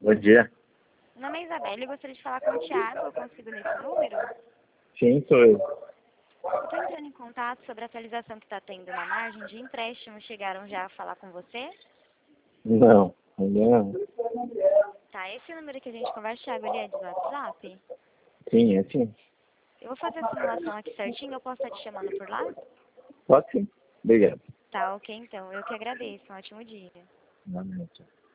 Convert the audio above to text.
Bom dia. Meu nome é Isabela e gostaria de falar com o Thiago. Eu consigo nesse número? Sim, sou eu. Eu estou entrando em contato sobre a atualização que está tendo na margem de empréstimo. Chegaram já a falar com você? Não, ainda não. Tá, esse número que a gente conversa, Thiago, ele é do WhatsApp? Sim, é sim. Eu vou fazer a simulação aqui certinho. Eu posso estar te chamando por lá? Pode sim. Obrigado. Tá, ok então. Eu que agradeço. Um ótimo dia. Boa noite.